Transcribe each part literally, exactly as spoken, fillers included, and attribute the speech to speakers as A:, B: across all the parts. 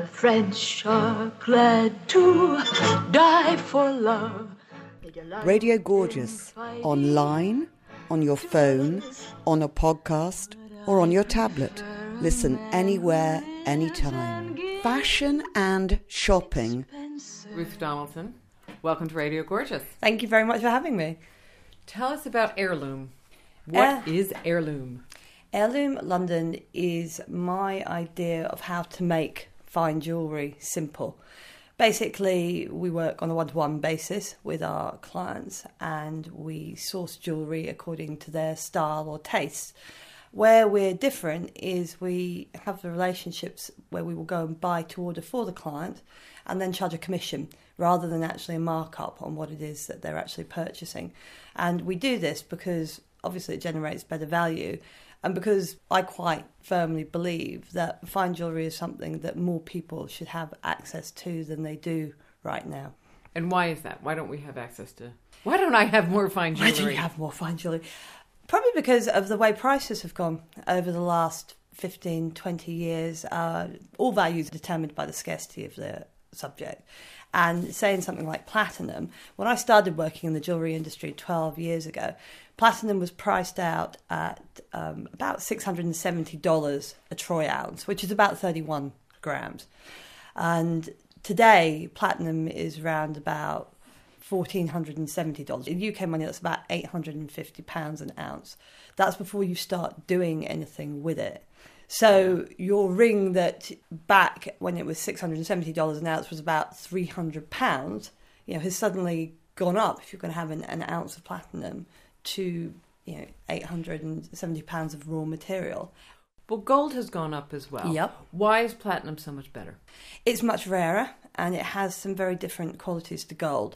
A: The French are glad to die for love.
B: Radio Gorgeous, online, on your phone, on a podcast, or on your tablet. Listen anywhere, anytime. Fashion and shopping.
C: Ruth Donaldson, welcome to Radio Gorgeous.
D: Thank you very much for having me.
C: Tell us about Heirloom. What uh, is Heirloom?
D: Heirloom London is my idea of how to make fine jewellery simple. Basically, we work on a one-to-one basis with our clients and we source jewellery according to their style or taste. Where we're different is we have the relationships where we will go and buy to order for the client and then charge a commission rather than actually a markup on what it is that they're actually purchasing. And we do this because obviously it generates better value and because I quite firmly believe that fine jewellery is something that more people should have access to than they do right now.
C: And why is that? Why don't we have access to... Why don't I have more fine jewellery?
D: Why do you have more fine jewellery? Probably because of the way prices have gone over the last fifteen, twenty years. Uh, all values are determined by the scarcity of the subject. And saying something like platinum, when I started working in the jewellery industry twelve years ago, platinum was priced out at um, about six hundred seventy dollars a troy ounce, which is about thirty-one grams. And today, platinum is around about one thousand four hundred seventy dollars. In U K money, that's about eight hundred fifty pounds an ounce. That's before you start doing anything with it. So your ring that back when it was six hundred seventy dollars an ounce was about three hundred pounds, you know, has suddenly gone up if you're going to have an, an ounce of platinum to, you know, eight hundred seventy pounds of raw material.
C: Well, gold has gone up as well.
D: Yep.
C: Why is platinum so much better?
D: It's much rarer and it has some very different qualities to gold.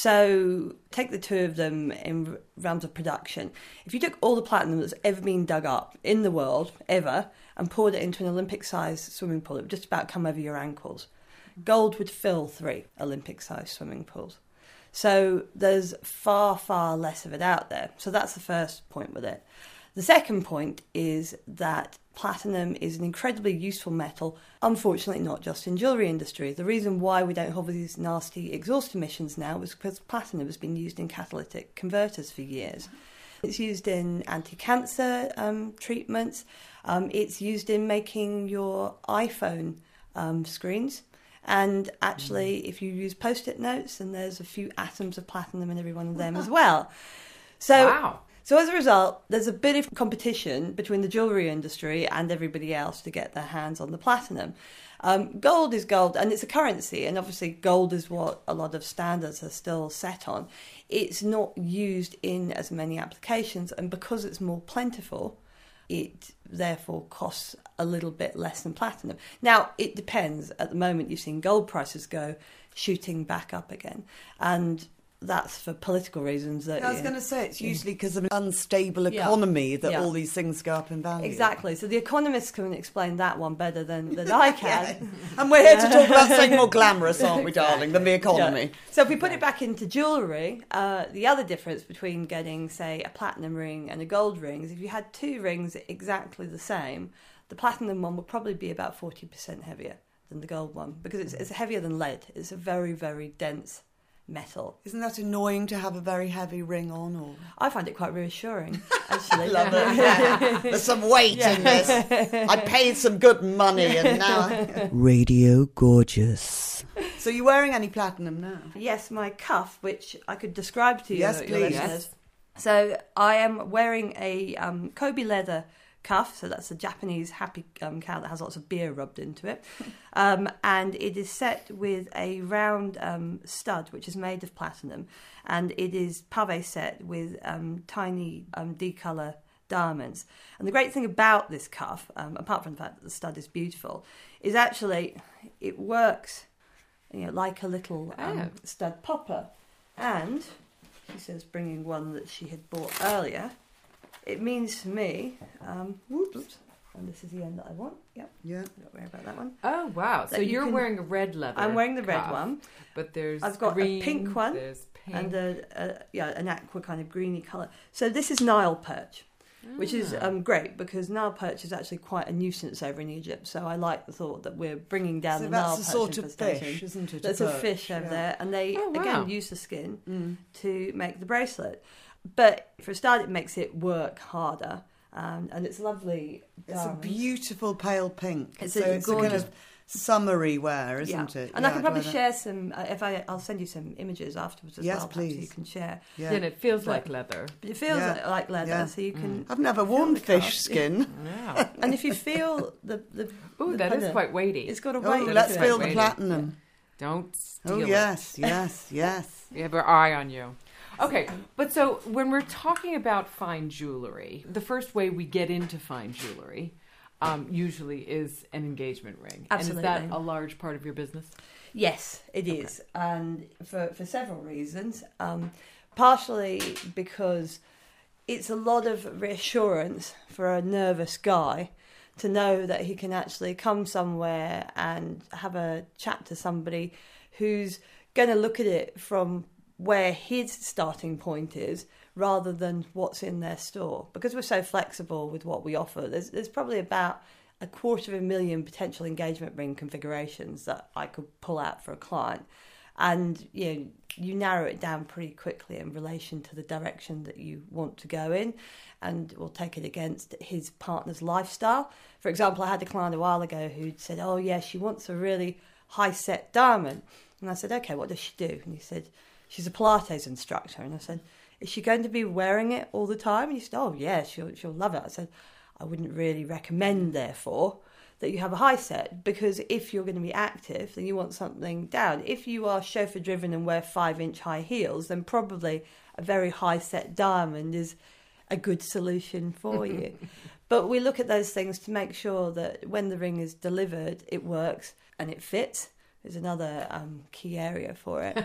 D: So take the two of them in realms of production. If you took all the platinum that's ever been dug up in the world, ever, and poured it into an Olympic-sized swimming pool, it would just about come over your ankles. Gold would fill three Olympic-sized swimming pools. So there's far, far less of it out there. So that's the first point with it. The second point is that platinum is an incredibly useful metal, unfortunately not just in jewellery industry. The reason why we don't have these nasty exhaust emissions now is because platinum has been used in catalytic converters for years. It's used in anti-cancer um, treatments. Um, it's used in making your iPhone um, screens. And actually, mm. if you use Post-it notes, then there's a few atoms of platinum in every one of them as well. So,
C: wow.
D: So as a result, there's a bit of competition between the jewellery industry and everybody else to get their hands on the platinum. Um, gold is gold, and it's a currency, and obviously gold is what a lot of standards are still set on. It's not used in as many applications, and because it's more plentiful, it therefore costs a little bit less than platinum. Now, it depends. At the moment, you've seen gold prices go shooting back up again, and that's for political reasons. That,
B: yeah, I was
D: yeah.
B: going to say, it's usually because of an unstable economy yeah. that
D: yeah.
B: all these things go up in value.
D: Exactly. So the economists can explain that one better than, than I can.
B: yeah. And we're here to talk about something more glamorous, aren't we, darling, than the economy.
D: Yeah. So if we put it back into jewellery, uh, the other difference between getting, say, a platinum ring and a gold ring is if you had two rings exactly the same, the platinum one would probably be about forty percent heavier than the gold one because it's, it's heavier than lead. It's a very, very dense metal.
B: Isn't that annoying to have a very heavy ring on? Or
D: I find it quite reassuring, actually.
B: I love it. Yeah. There's some weight yeah. in this. I paid some good money and now... Radio Gorgeous. So you're wearing any platinum now?
D: Yes, my cuff, which I could describe to you.
B: Yes, please.
D: Yes. So I am wearing a um, Kobe leather cuff, so that's a Japanese happy um, cow that has lots of beer rubbed into it, um, and it is set with a round um, stud which is made of platinum, and it is pavé set with um, tiny um, D-colour diamonds. And the great thing about this cuff, um, apart from the fact that the stud is beautiful, is actually it works, you know, like a little um, oh. stud popper. And she says, bringing one that she had bought earlier, it means to me, um, whoops, and this is the end that I want. Yep. Yeah. Don't worry about that one.
C: Oh, wow. So you're can, wearing a red leather
D: I'm wearing the red
C: cuff,
D: one.
C: But there's
D: I've got
C: green,
D: a pink one
C: there's pink.
D: and a, a, yeah, an aqua kind of greeny colour. So this is Nile perch. which is um, great because Nile perch is actually quite a nuisance over in Egypt. So I like the thought that we're bringing down
B: so
D: the
B: that's
D: Nile
B: a
D: perch
B: sort of
D: infestation.
B: fish, isn't it?
D: That's
B: a,
D: a
B: perch,
D: fish over
B: yeah.
D: there, and they
C: Oh, wow.
D: again use the skin mm. to make the bracelet. But for a start, it makes it work harder, um, and it's lovely.
B: It's a
D: diamond.
B: beautiful pale pink.
D: It's
B: so
D: a
B: it's a kind
D: gorgeous-
B: of summery wear, isn't
D: yeah.
B: it?
D: And
B: Yeah,
D: I can
B: I'd
D: probably
B: wear that.
D: share some. Uh, if I, I'll send you some images afterwards as
B: Yes,
D: well. perhaps, so
B: please.
D: you can share.
B: Yeah.
C: And it feels
D: But-
C: like leather.
D: But it feels
B: Yeah.
D: like leather,
B: Yeah.
D: so you can.
B: I've never
D: feel
B: worn
D: the
B: fish
D: cast.
B: skin.
C: Yeah.
D: And if you feel the the
C: Ooh,
D: the
C: that
D: kind
C: is
D: of-
C: quite weighty.
D: It's got a
B: Oh,
D: weight.
B: let's
D: to
B: feel
D: it.
B: the
C: Weighty.
B: platinum.
C: Don't steal
B: Oh,
C: it.
B: yes, yes, yes.
C: We have our eye on you. Okay, but so when we're talking about fine jewelry, the first way we get into fine jewelry um, usually is an engagement ring.
D: Absolutely.
C: And is that a large part of your business?
D: Yes, it is, and for for several reasons. Um, partially because it's a lot of reassurance for a nervous guy to know that he can actually come somewhere and have a chat to somebody who's going to look at it from where his starting point is rather than what's in their store. Because we're so flexible with what we offer, there's, there's probably about a quarter of a million potential engagement ring configurations that I could pull out for a client. And you know, you narrow it down pretty quickly in relation to the direction that you want to go in, and we'll take it against his partner's lifestyle. For example, I had a client a while ago who'd said, oh yeah, she wants a really high set diamond. And I said, okay, what does she do? And he said, she's a Pilates instructor. And I said, is she going to be wearing it all the time? And he said, oh yeah, she'll, she'll love it. I said, I wouldn't really recommend, therefore, that you have a high set, because if you're going to be active, then you want something down. If you are chauffeur driven and wear five inch high heels, then probably a very high set diamond is a good solution for you. But we look at those things to make sure that when the ring is delivered, it works and it fits. Is another um, key area for it,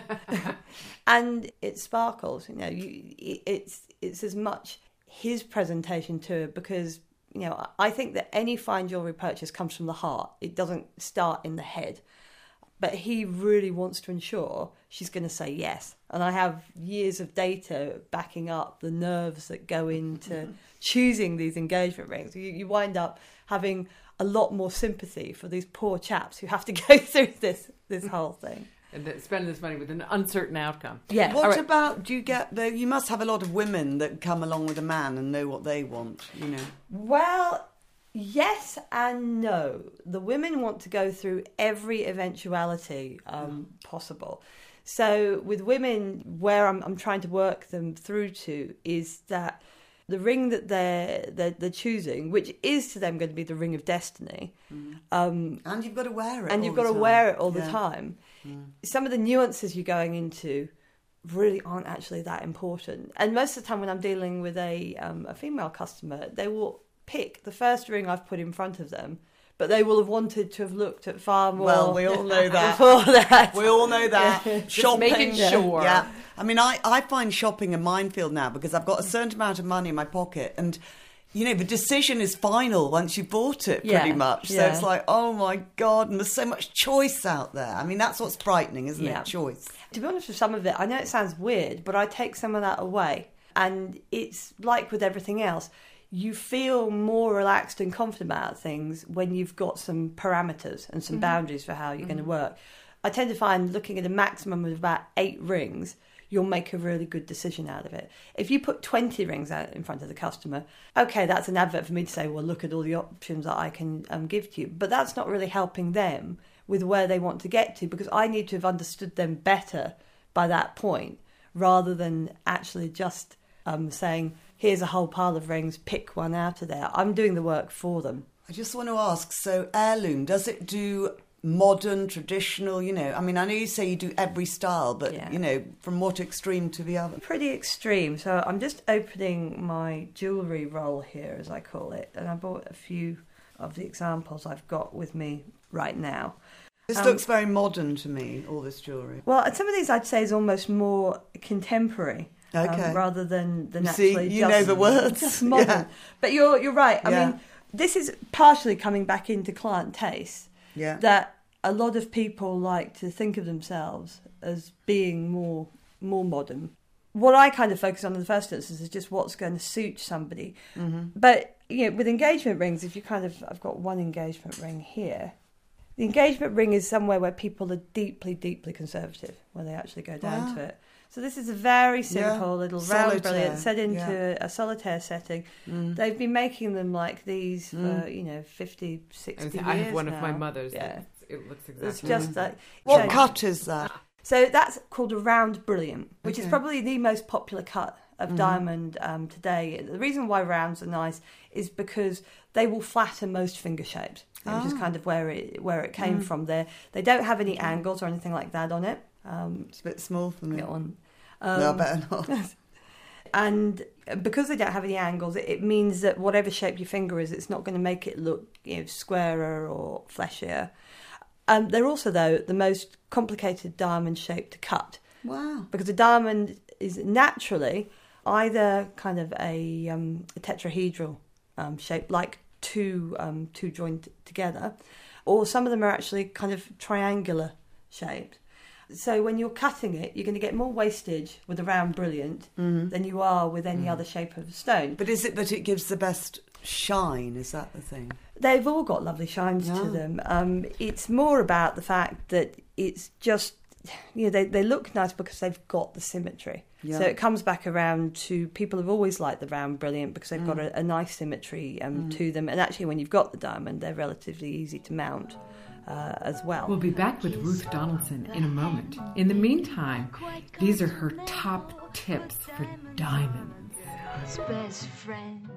D: and it sparkles. You know, you, it, it's it's as much his presentation to it, because you know I think that any fine jewellery purchase comes from the heart. It doesn't start in the head. But he really wants to ensure she's going to say yes. And I have years of data backing up the nerves that go into choosing these engagement rings. You, you wind up having a lot more sympathy for these poor chaps who have to go through this this whole thing.
C: And that- spend this money with an uncertain outcome.
D: Yeah.
B: What
C: All right.
B: about, do you get, the, you must have a lot of women that come along with a man and know what they want, you know?
D: Well, yes and no. The women want to go through every eventuality um, possible. So with women, where I'm, I'm trying to work them through to is that the ring that they're, they're, they're choosing, which is to them going to be the ring of destiny.
B: Mm.
D: Um,
B: And you've got to wear it
D: and
B: all
D: you've
B: the
D: got to
B: time.
D: wear it all
B: Yeah.
D: the time.
B: Mm.
D: Some of the nuances you're going into really aren't actually that important. And most of the time when I'm dealing with a um, a female customer, they will pick the first ring I've put in front of them, but they will have wanted to have looked at far more.
B: Well, we all know that.
D: Before that.
B: We all know that. Shopping.
C: making sure.
B: Yeah. I mean, I, I find shopping a minefield now because I've got a certain amount of money in my pocket, and, you know, the decision is final once you've bought it, pretty
D: Yeah,
B: much. So
D: yeah.
B: it's like, oh my God, and there's so much choice out there. I mean, that's what's frightening, isn't
D: Yeah.
B: it? Choice.
D: To be honest with some of it, I know it sounds weird, but I take some of that away. And it's like with everything else, you feel more relaxed and confident about things when you've got some parameters and some
B: Mm-hmm.
D: boundaries for how you're going to work. I tend to find looking at a maximum of about eight rings, you'll make a really good decision out of it. If you put twenty rings out in front of the customer, okay, that's an advert for me to say, well, look at all the options that I can um, give to you. But that's not really helping them with where they want to get to, because I need to have understood them better by that point, rather than actually just um, saying, here's a whole pile of rings, pick one out of there. I'm doing the work for them.
B: I just want to ask, so Heirloom, does it do modern, traditional, you know? I mean, I know you say you do every style, but,
D: Yeah.
B: you know, from what extreme to the other?
D: Pretty extreme. So I'm just opening my jewellery roll here, as I call it, and I bought a few of the examples I've got with me right now.
B: This
D: Um,
B: looks very modern to me, all this jewellery.
D: Well, and some of these I'd say is almost more contemporary. um,
B: Okay.
D: rather than, than
B: You see,
D: actually
B: you
D: just,
B: know the words.
D: just modern.
B: Yeah.
D: But you're you're right. I
B: Yeah.
D: mean, this is partially coming back into client taste.
B: Yeah.
D: That a lot of people like to think of themselves as being more more modern. what I kind of focus on in the first instance is just what's going to suit somebody. Mm-hmm. But you know, with engagement rings, if you kind of, I've got one engagement ring here. The engagement ring is somewhere where people are deeply, deeply conservative when they actually go down wow. to it. So this is a very simple yeah. little
B: solitaire.
D: round brilliant set into
B: yeah.
D: a solitaire setting. Mm. They've been making them like these mm. for, you know, fifty, sixty
C: I
D: years
C: have one
D: now.
C: of my mother's.
D: Yeah.
C: It looks exactly
D: It's just
C: mm.
D: like...
B: What
D: so,
B: cut is that?
D: So that's called a round brilliant, which
B: okay.
D: is probably the most popular cut of mm. diamond um, today. The reason why rounds are nice is because they will flatten most finger shapes, oh. which is kind of where it where it came mm. from. There, they don't have any angles or anything like that on it. Um,
B: it's a bit small for me.
D: On,
B: um, no, better not.
D: And because they don't have any angles, it, it means that whatever shape your finger is, it's not going to make it look, you know, squarer or fleshier. Um, they're also, though, the most complicated diamond shape to cut.
B: Wow! Because
D: a diamond is naturally either kind of a, um, a tetrahedral um, shape, like two um, two joined together, or some of them are actually kind of triangular shaped. So when you're cutting it, you're going to get more wastage with a round brilliant mm-hmm. than you are with any mm. other shape of stone.
B: But is it that it gives the best shine? Is that the thing?
D: They've all got lovely shines yeah. to them. Um, it's more about the fact that it's just, you know, they, they look nice because they've got the symmetry. Yeah. So it comes back around to people have always liked the round brilliant because they've mm. got a, a nice symmetry um, mm. to them. And actually, when you've got the diamond, they're relatively easy to mount. Uh, as well.
C: We'll be back with Ruth Donaldson in a moment. In the meantime, these are her top tips for diamonds.
A: Best friend.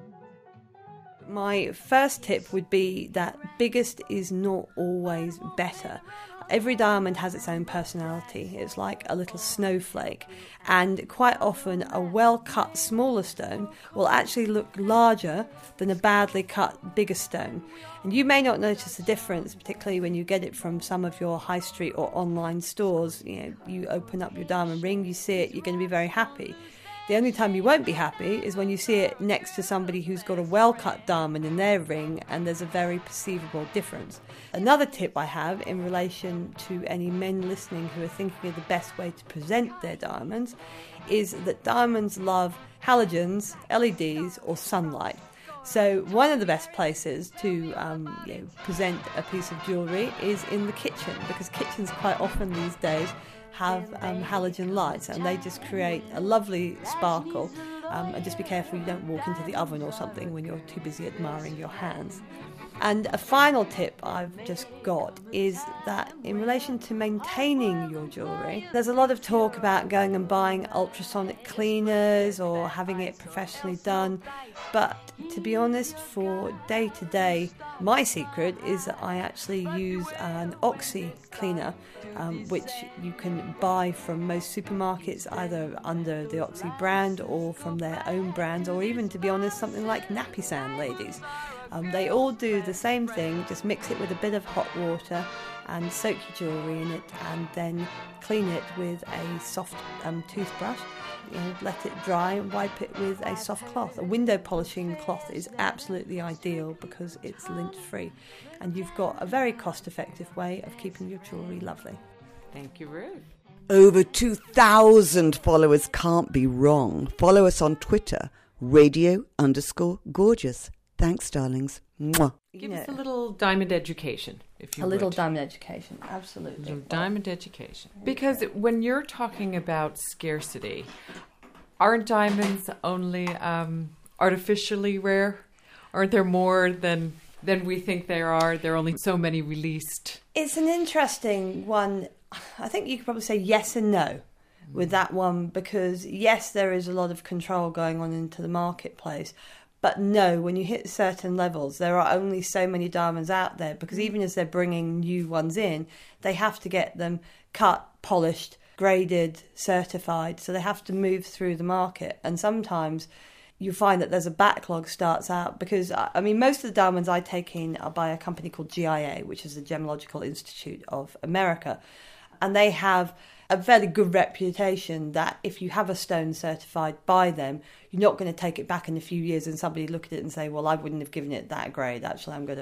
D: My first tip would be that biggest is not always better. Every diamond has its own personality. It's like a little snowflake. And quite often a well-cut smaller stone will actually look larger than a badly cut bigger stone. And you may not notice the difference, particularly when you get it from some of your high street or online stores. You know, you open up your diamond ring, you see it, you're going to be very happy. The only time you won't be happy is when you see it next to somebody who's got a well-cut diamond in their ring and there's a very perceivable difference. Another tip I have in relation to any men listening who are thinking of the best way to present their diamonds is that diamonds love halogens, L E Ds or sunlight. So one of the best places to um, you know, present a piece of jewellery is in the kitchen, because kitchens quite often these days have um, halogen lights and they just create a lovely sparkle. Um, and just be careful you don't walk into the oven or something when you're too busy admiring your hands. And a final tip I've just got is that in relation to maintaining your jewellery, there's a lot of talk about going and buying ultrasonic cleaners or having it professionally done. But to be honest, for day to day, my secret is that I actually use an Oxy cleaner, um, which you can buy from most supermarkets, either under the Oxy brand or from their own brand, or even, to be honest, something like Nappy Sand Ladies. Um, they all do the same thing, just mix it with a bit of hot water and soak your jewellery in it and then clean it with a soft um, toothbrush. You know, let it dry and wipe it with a soft cloth. A window polishing cloth is absolutely ideal because it's lint-free and you've got a very cost-effective way of keeping your jewellery lovely.
C: Thank you, Ruth.
B: Over two thousand followers can't be wrong. Follow us on Twitter, radio underscore gorgeous. Thanks, darlings. Mwah.
C: Give you us know, a little diamond education, if you
D: A
C: would.
D: little diamond education, absolutely.
C: A little diamond education. Because when you're talking about scarcity, aren't diamonds only um, artificially rare? Aren't there more than than we think there are? There are only so many released.
D: It's an interesting one. I think you could probably say yes and no with that one, because yes, there is a lot of control going on into the marketplace. But no, when you hit certain levels, there are only so many diamonds out there, because even as they're bringing new ones in, they have to get them cut, polished, graded, certified. So they have to move through the market. And sometimes you find that there's a backlog starts out because, I mean, most of the diamonds I take in are by a company called G I A, which is the Gemological Institute of America. And they have a fairly good reputation that if you have a stone certified by them, you're not going to take it back in a few years and somebody look at it and say, well, I wouldn't have given it that grade. Actually, I'm going to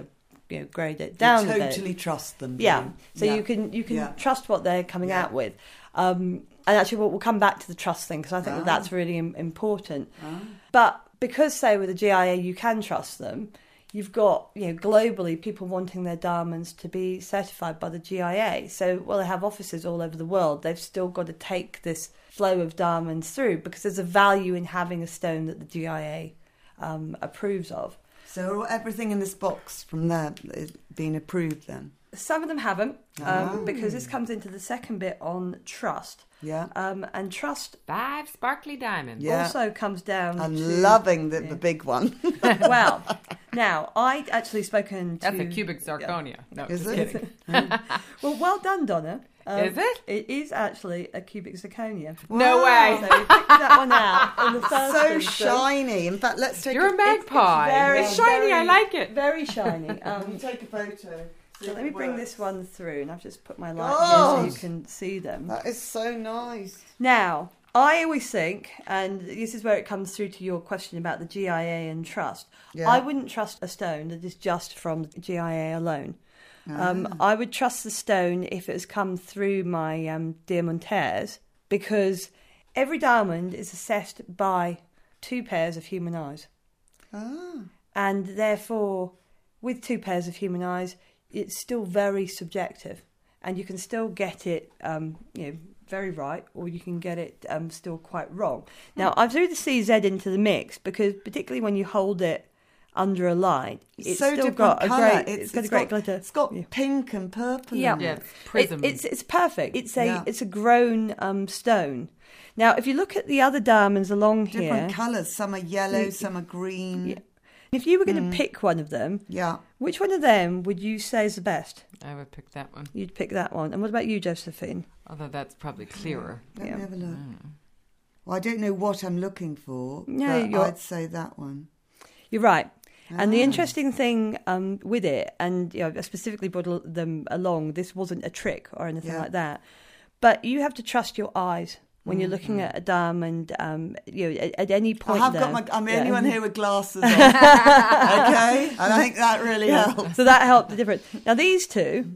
D: you know, grade it down
B: you
D: a bit.
B: totally trust them.
D: Yeah,
B: you?
D: so
B: yeah.
D: you can you can
B: Yeah.
D: trust what they're coming
B: Yeah.
D: out with. Um, and actually, we'll, we'll come back to the trust thing because I think
B: Ah.
D: that that's really im- important.
B: Ah.
D: But because, say, with the G I A, you can trust them. You've got, you know, globally people wanting their diamonds to be certified by the G I A. So, while they have offices all over the world, they've still got to take this flow of diamonds through because there's a value in having a stone that the G I A um, approves of.
B: So everything in this box from there is being approved then?
D: Some of them haven't, um,
B: Oh.
D: because this comes into the second bit on trust.
B: Yeah.
D: Um, and trust
C: Five sparkly diamonds.
B: Yeah.
D: also comes down
B: I'm
D: to...
B: loving the,
D: yeah.
B: the big one.
D: Well, now, I'd actually spoken to...
C: That's a cubic zirconia. No,
B: Is
C: just
B: it?
C: kidding.
D: Well, well done, Donna. Um,
C: Is it?
D: It is actually a cubic zirconia.
C: No
B: Wow.
C: way.
D: So we picked that one out in the first
B: So
D: instance.
B: shiny. In fact, let's take
C: You're a
B: a,
C: magpie.
D: very,
C: It's shiny. I
D: very-
C: like it.
D: Very shiny.
B: Um,
D: Um,
B: take a photo.
D: so let me bring this one through, and I've just put my light
B: Oh.
D: here so you can see them.
B: That is so nice.
D: Now, I always think, and this is where it comes through to your question about the G I A and trust,
B: Yeah.
D: I wouldn't trust a stone that is just from the G I A alone. Um, I would trust the stone if it has come through my um, diamantaires, because every diamond is assessed by two pairs of human eyes.
B: Ah.
D: And therefore, with two pairs of human eyes, it's still very subjective. And you can still get it, um, you know, very right, or you can get it um, still quite wrong. Now, I threw the C Z into the mix because, particularly when you hold it under a light, it's
B: so
D: still
B: different
D: got a
B: colour.
D: great, it's got a great glitter.
B: It's got
D: Yeah.
B: pink and purple.
D: Yeah.
B: in
C: Yeah,
B: it.
C: it's prism.
D: It, it's it's perfect. It's a
B: Yeah.
D: it's a grown um, stone. Now, if you look at the other diamonds along
B: Different
D: here,
B: colours. Some are yellow,
D: Yeah.
B: some are green.
D: Yeah. if you were going
B: Mm.
D: to pick one of them,
B: Yeah.
D: which one of them would you say is the best?
C: I would pick that one.
D: You'd pick that one. And what about you, Josephine?
C: Although that's probably clearer.
B: Let
D: Yeah.
B: me have a look. Well, I don't know what I'm looking for,
D: No,
B: but
D: you're-
B: I'd say that one.
D: You're right. And the
B: Ah.
D: interesting thing um, with it, and you know, I specifically brought al- them along, this wasn't a trick or anything
B: Yeah.
D: like that, but you have to trust your eyes when you're
B: Mm-hmm.
D: looking at a diamond. Um, you know, at, at any
B: I
D: point,
B: have
D: there.
B: got my. I'm the
D: Yeah.
B: only one here with glasses on. Okay, and I think that really
D: Yeah.
B: helps.
D: So that helped the difference. Now these two,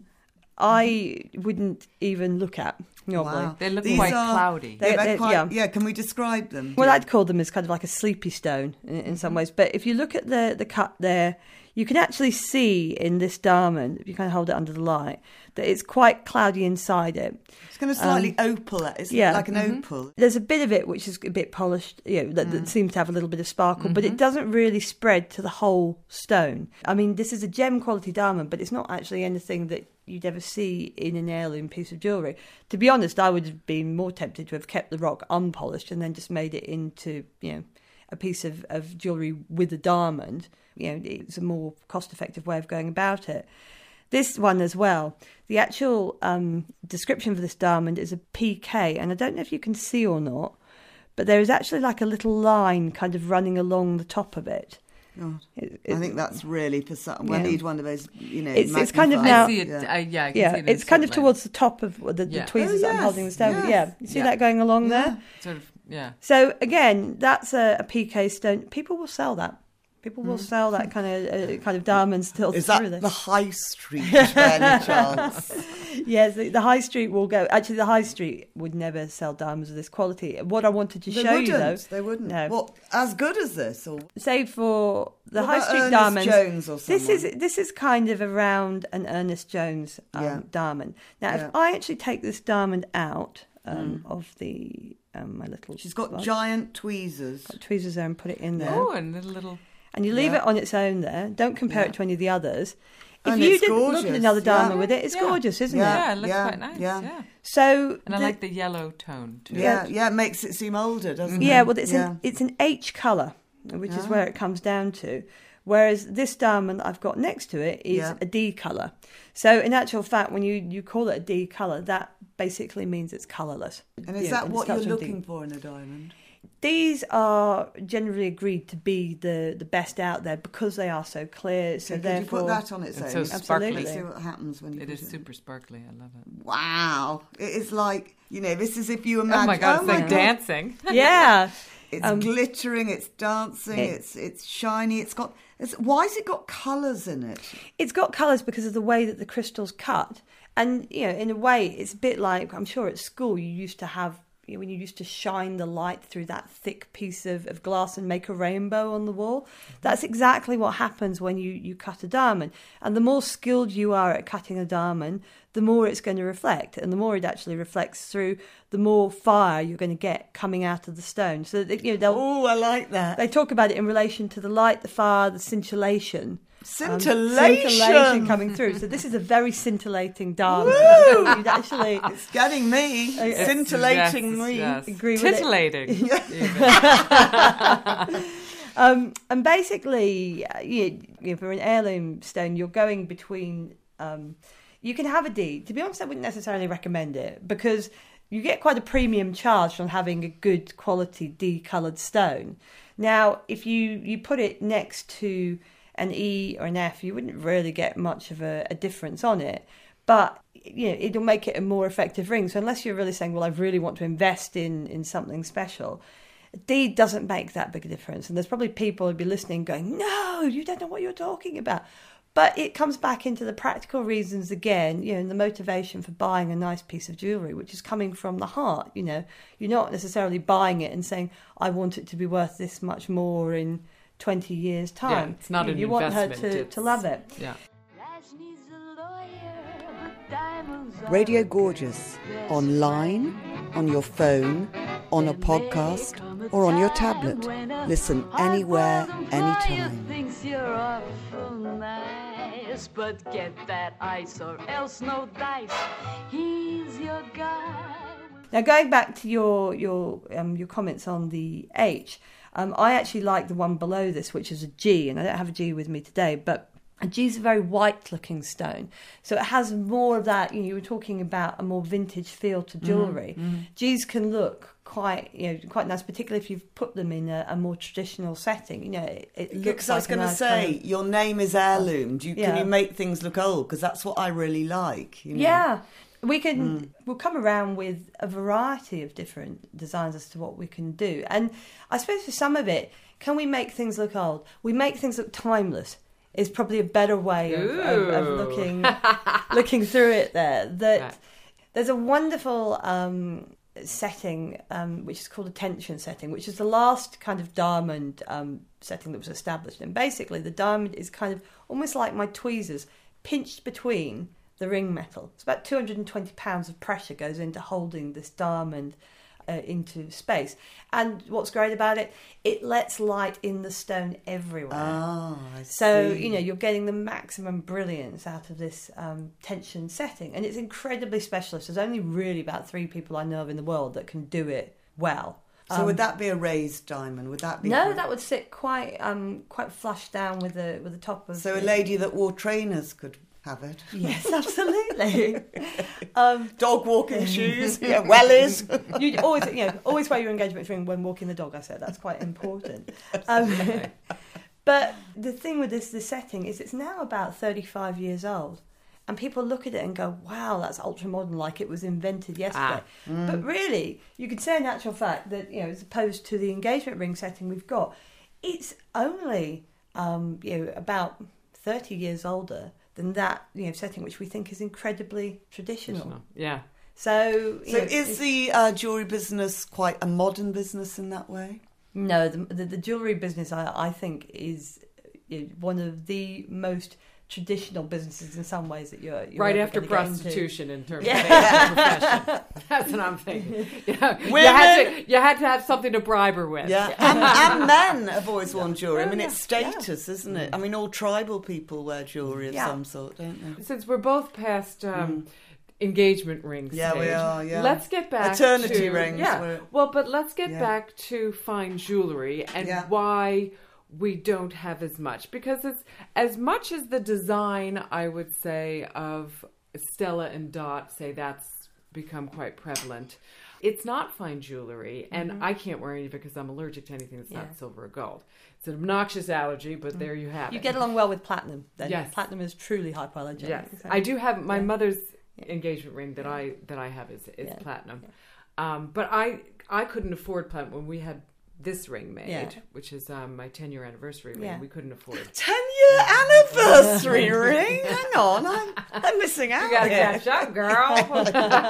D: I wouldn't even look at normally.
B: Wow.
C: They look
B: These
C: quite
B: are-
C: cloudy.
D: They-
B: Yeah, they're
D: they-
B: quite,
D: yeah.
B: yeah. Can we describe them?
D: Well, I'd call them as kind of like a sleepy stone in, in some ways. But if you look at the, the cut there, you can actually see in this diamond, if you kind of hold it under the light, that it's quite cloudy inside it.
B: It's kind of slightly opal. Isn't
D: yeah.
B: it? Like an
C: Mhm.
B: opal.
D: There's a bit of it which is a bit polished, you know, that, that seems to have a little bit of sparkle, but it doesn't really spread to the whole stone. I mean, this is a gem quality diamond, but it's not actually anything that you'd ever see in an heirloom piece of jewellery. To be honest, I would have been more tempted to have kept the rock unpolished and then just made it into, you know, a piece of, of jewellery with a diamond. You know, it's a more cost-effective way of going about it. This one as well, the actual um, description for this diamond is a P K, and I don't know if you can see or not, but there is actually like a little line kind of running along the top of it.
B: God.
D: It-
B: I
D: it-
B: think that's really for some. I
D: Yeah.
B: need one of those, you know.
D: It's- it's kind of
B: magnified-
D: now-
C: I see it.
B: Yeah.
C: Uh, yeah, I can
D: yeah,
C: see it in
D: it's kind of
C: Scotland.
D: towards the top of the, the
C: Yeah.
D: tweezers
B: Oh,
D: that I'm
B: yes,
D: holding the stone with.
B: yes.
D: Yeah, you see
C: Yeah.
D: that going along
B: Yeah.
D: there?
C: Sort of, yeah.
D: So again, that's a, a P K stone. People will sell that. People will sell that kind of uh, kind of diamond still
B: Is
D: through
B: that
D: there.
B: the high street by any chance?
D: Yes, the, the high street will go. Actually, the high street would never sell diamonds of this quality. What I wanted to
B: They
D: show
B: wouldn't.
D: you, though,
B: They wouldn't.
D: No.
B: What, as good as this? Or
D: say for the
B: what
D: high
B: about
D: street
B: Ernest
D: diamonds,
B: Jones or
D: this is
B: someone?
D: this is kind of around an Ernest Jones um,
B: Yeah.
D: diamond. Now,
B: Yeah.
D: if I actually take this diamond out um, of the um, my little,
B: She's got
D: slide,
B: giant tweezers.
D: got tweezers there and put it in there,
C: Oh, and a little.
D: and you leave
B: Yeah.
D: it on its own there. Don't compare
B: Yeah.
D: it to any of the others. If
B: And
D: you
B: it's
D: didn't look at
B: gorgeous,
D: another diamond
B: yeah.
D: with it, it's
C: Yeah.
D: gorgeous, isn't
B: Yeah.
D: it?
C: Yeah, it looks
B: yeah,
C: quite nice.
B: yeah.
C: Yeah.
D: So
C: And I
D: the-
C: like the yellow tone too.
B: Yeah, yeah, it makes it seem older, doesn't it?
D: Yeah, well, it's
B: yeah.
D: an it's an H colour, which is
B: Ah.
D: where it comes down to. Whereas this diamond I've got next to it is
B: Yeah.
D: a D colour. So in actual fact, when you, you call it a D colour, that basically means it's colourless.
B: And is
D: Yeah,
B: that
D: and it
B: what you're
D: starts with D.
B: looking for in a diamond?
D: These are generally agreed to be the, the best out there because they are so clear. So
B: So could
D: therefore,
B: you put that on its
C: It's
B: own?
C: so
D: Absolutely.
C: sparkly.
B: Let's see what happens when you
C: It
B: put
C: is
B: it.
C: super sparkly. I love it.
B: Wow, it is like, you know, this is if you imagine.
C: Oh my god, it's
B: my
C: like dancing.
D: yeah.
B: It's
D: Um,
B: glittering, it's dancing,
D: it-
B: it's it's shiny, it's got... It's, why has it got colours in it?
D: It's got colours because of the way that the crystal's cut. And, you know, in a way, it's a bit like, I'm sure at school you used to have, you know, when you used to shine the light through that thick piece of, of glass and make a rainbow on the wall. That's exactly what happens when you, you cut a diamond. And the more skilled you are at cutting a diamond, the more it's going to reflect. And the more it actually reflects through, the more fire you're going to get coming out of the stone. So, that, you know, they'll...
B: Oh, I like that.
D: They talk about it in relation to the light, the fire, the scintillation.
B: Scintillation.
D: Um, scintillation coming through. So this is a very scintillating diamond.
B: Woo!
D: You'd actually
B: It's getting me.
D: It's-
B: Scintillating
C: yes,
B: me.
C: yes.
D: agree with it.
C: Titillating.
D: Um, and basically, uh, you, you know, for an heirloom stone, you're going between... Um, you can have a D. To be honest, I wouldn't necessarily recommend it because you get quite a premium charge from having a good quality D-coloured stone. Now, if you, you put it next to an E or an F, you wouldn't really get much of a, a difference on it. But, you know, it'll make it a more effective ring. So unless you're really saying, well, I really want to invest in, in something special, D doesn't make that big a difference. And there's probably people who'd be listening going, no, you don't know what you're talking about. But it comes back into the practical reasons again, you know, and the motivation for buying a nice piece of jewellery, which is coming from the heart, you know. You're not necessarily buying it and saying, I want it to be worth this much more in twenty years' time.
C: Yeah, it's not
D: you,
C: an
D: you want her
C: investment,
D: to,
C: it's-
D: to love it.
C: Yeah.
B: Radio Gorgeous. Online, on your phone, on a podcast, or on your tablet. Listen anywhere, anytime.
A: Thinks you're awful nice, but get that ice or else no dice. He's your guy.
D: Now, going back to your your um, your comments on the H, um, I actually like the one below this, which is a G, and I don't have a G with me today, but a G is a very white-looking stone, so it has more of that. You know, you were talking about a more vintage feel to jewellery. Mm-hmm. G's can look quite, you know, quite nice, particularly if you've put them in a, a more traditional setting. You know, it, it looks.
B: Because
D: like
B: I was going to
D: nice
B: say,
D: kind of-
B: your name is heirloom. Do you,
D: Yeah.
B: Can you make things look old? Because that's what I really like. You know?
D: Yeah. We can,
B: Mm.
D: we'll come around with a variety of different designs as to what we can do. And I suppose for some of it, can we make things look old? We make things look timeless is probably a better way of, of, of
C: Ooh.
D: looking looking through it there. That
C: Right.
D: There's a wonderful um, setting, um, which is called a tension setting, which is the last kind of diamond um, setting that was established. And basically the diamond is kind of almost like my tweezers, pinched between the ring metal. It's about two hundred twenty pounds of pressure goes into holding this diamond uh, into space. And what's great about it, it lets light in the stone everywhere.
B: Ah, I
D: So,
B: see.
D: you know, you're getting the maximum brilliance out of this um, tension setting. And it's incredibly specialist. There's only really about three people I know of in the world that can do it well.
B: So
D: Um,
B: would that be a raised diamond? Would that be...
D: No, that would sit quite um, quite flush down with the with the top of
B: So a
D: the-
B: lady that wore trainers could have it.
D: Yes, absolutely. um,
B: Dog walking shoes, yeah, wellies.
D: you always, you know, always wear your engagement ring when walking the dog. I said that's quite important. Um, but the thing with this this setting is it's now about thirty-five years old, and people look at it and go, "Wow, that's ultra modern, like it was invented yesterday."
C: Ah.
B: Mm.
D: But really, you could say in actual fact that, you know, as opposed to the engagement ring setting we've got, it's only um, you know about thirty years older than that, you know, setting, which we think is incredibly traditional.
C: Yeah.
D: So, you
B: So
D: know,
B: is
D: it's-
B: the uh, jewellery business quite a modern business in that way?
D: no, the, the, the jewellery business, I, I think, is you know, one of the most traditional businesses in some ways that you're, you're
C: Right
D: ever
C: after
D: gonna get into.
C: prostitution in terms
D: Yeah.
C: of age and profession. That's what I'm thinking. You, know, you,
B: Women-
C: had to, you had to have something to bribe her with.
B: Yeah, and, and men have always worn jewellery. I mean,
D: Oh,
B: it's
D: yeah.
B: status, isn't it? I mean, all tribal people wear jewellery of
D: Yeah.
B: some sort, don't they?
C: Since we're both past um, engagement rings,
B: Yeah, we
C: stage,
B: are, yeah.
C: Let's get back
B: Eternity
C: to
B: rings
C: Yeah,
B: were-
C: well, but let's get
B: Yeah.
C: back to fine jewelry and
B: Yeah.
C: why we don't have as much, because it's as much as the design, I would say, of Stella and Dot, say that's become quite prevalent. It's not fine jewelry, and I can't wear any of it because I'm allergic to anything that's
D: Yeah.
C: not silver or gold. It's an obnoxious allergy, but there you have
D: You
C: it.
D: get along well with platinum, then.
C: Yes.
D: Platinum is truly hypoallergenic.
C: Yes,
D: so-
C: I do have my
D: Yeah.
C: mother's
D: Yeah.
C: engagement ring that I that I have is, is
D: Yeah.
C: platinum, um, but I I couldn't afford platinum when we had this ring made,
D: Yeah.
C: which is um, my ten-year anniversary ring.
D: Yeah.
C: We couldn't afford it.
B: ten-year anniversary ring? Hang on, I'm, I'm missing out
C: You gotta
B: here.
C: catch up, girl.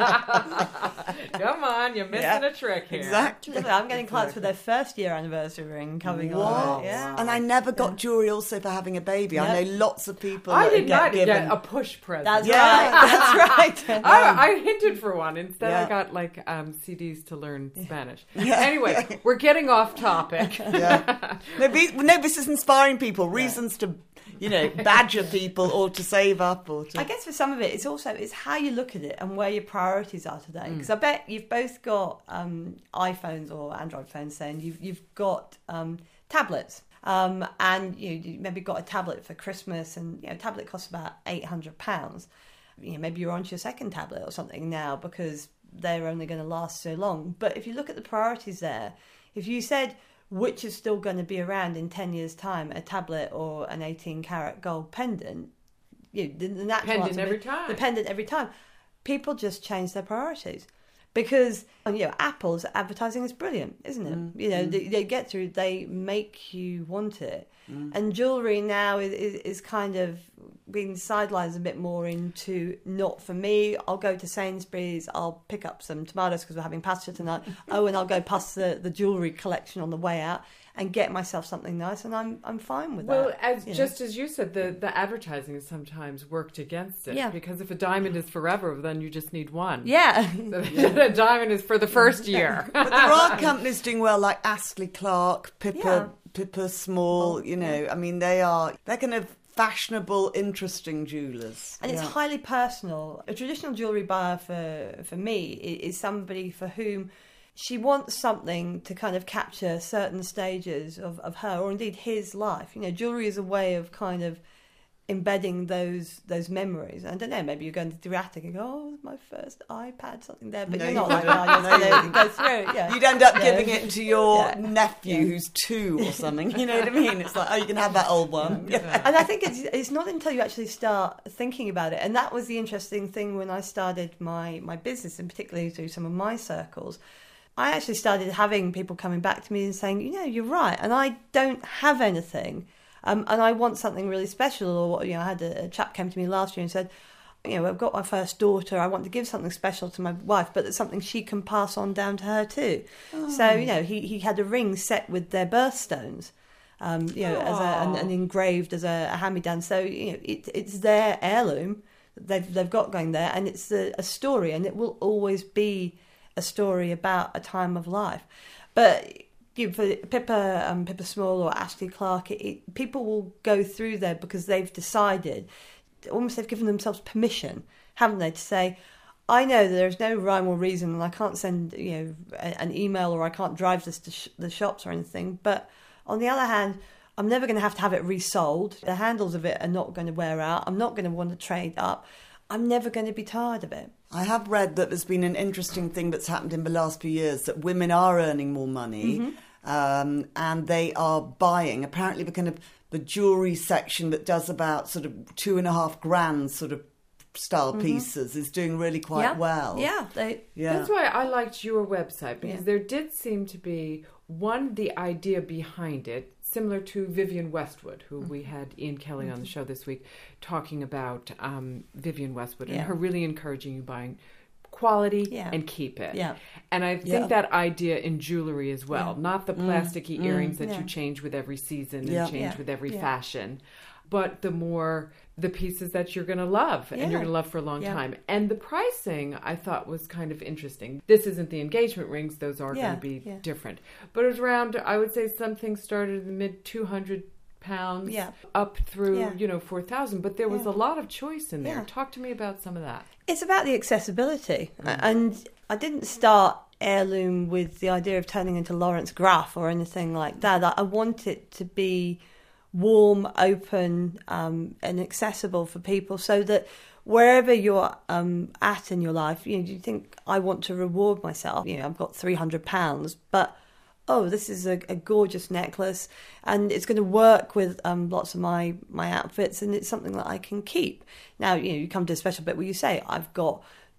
C: Come on, you're missing
B: Yeah,
C: a trick here.
B: Exactly.
D: I'm getting clients for their first year anniversary ring coming
B: What?
D: on. Yeah.
B: And I never got jewellery also for having a baby. I
D: Yep.
B: know lots of people
C: I
B: that
C: did
B: get
C: not
B: given...
C: get a push present.
D: That's
B: Yeah.
D: right. That's right.
C: I, I hinted for one. Instead,
B: Yeah.
C: I got like um, C Ds to learn Spanish. Anyway, we're getting off topic.
B: Yeah. No, be, no, this is inspiring people. Reasons to, you know, badger people or to save up or to...
D: I guess for some of it, it's also it's how you look at it and where your priorities are today. Because I bet you've both got um, iPhones or Android phones, saying you've you've got um, tablets, um, and you, you maybe got a tablet for Christmas, and you know, a tablet costs about eight hundred pounds. You know, maybe you're onto your second tablet or something now because they're only going to last so long. But if you look at the priorities there, if you said which is still going to be around in ten years' time, a tablet or an eighteen karat gold pendant, you know, the, the natural
C: Pendant
D: answer
C: every
D: would-
C: time.
D: The pendant every time. People just change their priorities because, you know, Apple's advertising is brilliant, isn't it?
B: Mm,
D: You know,
B: mm.
D: they, they get through, they make you want it.
B: Mm.
D: And jewellery now is, is, is kind of being sidelined a bit more into not for me. I'll go to Sainsbury's, I'll pick up some tomatoes because we're having pasta tonight. Oh, and I'll go past the, the jewellery collection on the way out and get myself something nice, and I'm I'm fine with
C: Well,
D: that.
C: as
D: you know.
C: just as you said, the, the advertising has sometimes worked against it.
D: Yeah.
C: Because if a diamond is forever, then you just need one.
D: Yeah.
C: A diamond is for the first year.
B: But there are companies doing well, like Astley Clark, Pippa,
D: Yeah.
B: Pippa Small. You know, I mean, they are they're kind of fashionable, interesting jewellers.
D: And it's
B: Yeah.
D: highly personal. A traditional jewellery buyer for for me i- is somebody for whom she wants something to kind of capture certain stages of, of her or indeed his life. You know, jewellery is a way of kind of embedding those those memories. I don't know, maybe you're going to the attic and go, oh, my first iPad, something there. But
B: No,
D: you're
B: you
D: not like
B: wouldn't.
D: that. You're
B: No, you
D: going to go through it. Yeah.
B: You'd end up
D: Yeah.
B: giving it to your
D: Yeah.
B: nephew
D: Yeah.
B: who's two or something. You know what I mean? It's like, oh, you can have that old one. Yeah.
D: And I think it's it's not until you actually start thinking about it. And that was the interesting thing when I started my, my business, and particularly through some of my circles. I actually started having people coming back to me and saying, you know, you're right, and I don't have anything, um, and I want something really special. Or, you know, I had a, a chap came to me last year and said, you know, I've got my first daughter, I want to give something special to my wife, but it's something she can pass on down to her too.
B: Oh.
D: So, you know, he, he had a ring set with their birthstones. Um, you know, as a, and, and engraved as a, a hand-me-down. So, you know, it, it's their heirloom that they've they've got going there, and it's a, a story, and it will always be a story about a time of life. But you know, for Pippa, um, Pippa Small or Ashley Clark, it, it, people will go through there because they've decided, almost they've given themselves permission, haven't they, to say, I know that there's no rhyme or reason, and I can't send you know a, an email, or I can't drive this to sh- the shops or anything, but on the other hand, I'm never going to have to have it resold. The handles of it are not going to wear out. I'm not going to want to trade up. I'm never going to be tired of it.
B: I have read that there's been an interesting thing that's happened in the last few years, that women are earning more money,
D: Mm-hmm.
B: um, and they are buying. Apparently, the kind of the jewellery section that does about sort of two and a half grand sort of style pieces is doing really quite
D: Mm-hmm. yeah.
B: well.
D: Yeah, they,
B: Yeah.
C: That's why I liked your website, because
D: Yeah.
C: there did seem to be, one, the idea behind it, similar to Vivienne Westwood, who we had Ian Kelly on the show this week, talking about um, Vivienne Westwood and
D: Yeah.
C: her really encouraging you buying quality
D: Yeah.
C: and keep it.
D: Yeah.
C: And I think
B: Yeah.
C: that idea in jewellery as well,
D: Yeah.
C: not the plasticky earrings that
D: Yeah.
C: you change with every season
B: Yeah.
C: and change
D: Yeah.
C: with every
D: Yeah.
C: fashion, but the more the pieces that you're going to love and
D: Yeah.
C: you're going to love for a long
D: Yeah.
C: time. And the pricing I thought was kind of interesting. This isn't the engagement rings, those are
D: Yeah,
C: going to be
D: yeah.
C: different. But it was around, I would say something started in the mid two hundred pounds
D: Yeah.
C: up through,
D: Yeah.
C: you know, four thousand. But there was
D: Yeah.
C: a lot of choice in there.
D: Yeah.
C: Talk to me about some of that.
D: It's about the accessibility. And I didn't start Heirloom with the idea of turning into Lawrence Graff or anything like that. I I want it to be warm, open, um, and accessible for people, so that wherever you're um, at in your life, you know, you think, I want to reward myself. You know, I've got three hundred pounds, but oh, this is a, a gorgeous necklace, and it's going to work with um, lots of my, my outfits, and it's something that I can keep. Now, you know, you come to a special bit where you say, I've got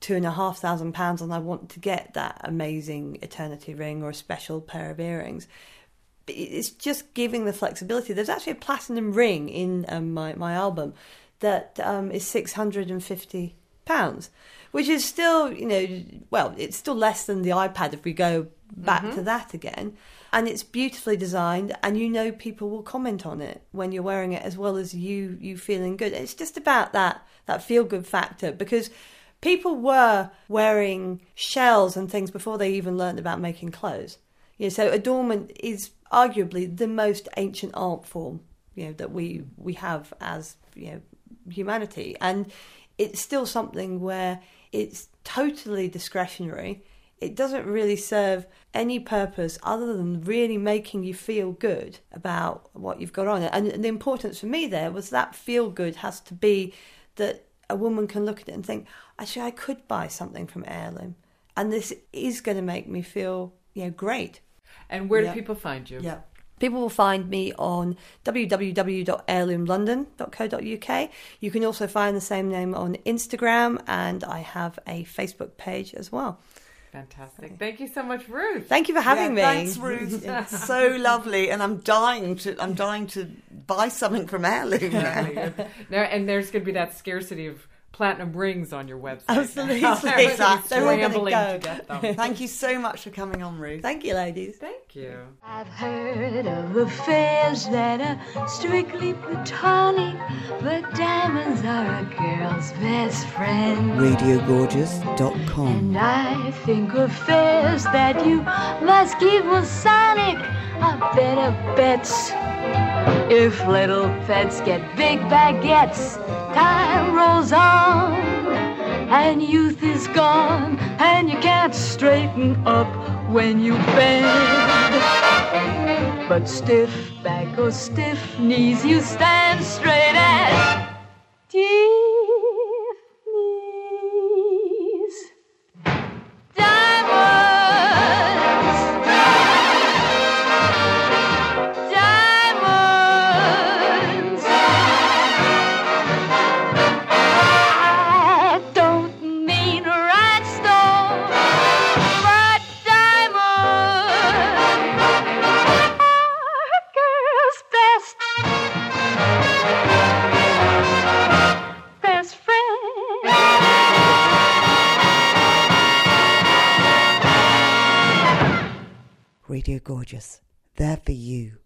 D: two and a half thousand pounds and I want to get that amazing eternity ring or a special pair of earrings. It's just giving the flexibility. There's actually a platinum ring in um, my, my album that um, is six hundred fifty pounds, which is still, you know, well, it's still less than the iPad if we go back mm-hmm. to that again. And it's beautifully designed, and you know people will comment on it when you're wearing it, as well as you you feeling good. It's just about that that feel-good factor, because people were wearing shells and things before they even learned about making clothes. You know, so adornment is arguably the most ancient art form, you know, that we we have as, you know, humanity, and it's still something where it's totally discretionary. It doesn't really serve any purpose other than really making you feel good about what you've got on. And the importance for me there was that feel good has to be that a woman can look at it and think, actually, I could buy something from Heirloom, and this is going to make me feel, you know, great.
C: And where do
D: yeah.
C: people find you?
D: Yeah. People will find me on w w w dot heirloom london dot co dot u k. You can also find the same name on Instagram, and I have a Facebook page as well.
C: Fantastic. Thank you so much, Ruth.
D: Thank you for having
B: yeah,
D: me.
B: Thanks, Ruth. It's so lovely, and I'm dying to I'm dying to buy something from Heirloom now.
C: now. And there's going to be that scarcity of platinum rings on your website.
D: Absolutely.
B: Exactly.
C: They're all going to go. To get them.
B: Thank you so much for coming on, Ruth.
D: Thank you, ladies.
C: Thank you.
A: I've heard of affairs that are strictly platonic, but diamonds are a girl's best friend.
B: radio gorgeous dot com.
A: And I think affairs that you must keep Masonic are better bets. If little pets get big baguettes, time rolls on, and youth is gone, and you can't straighten up when you bend. But stiff back or stiff knees, you stand straight as stiff knees. Diamonds, diamonds. I don't mean rhinestones, but diamonds are a girl's best, best friend.
B: Radio Gorgeous, there for you.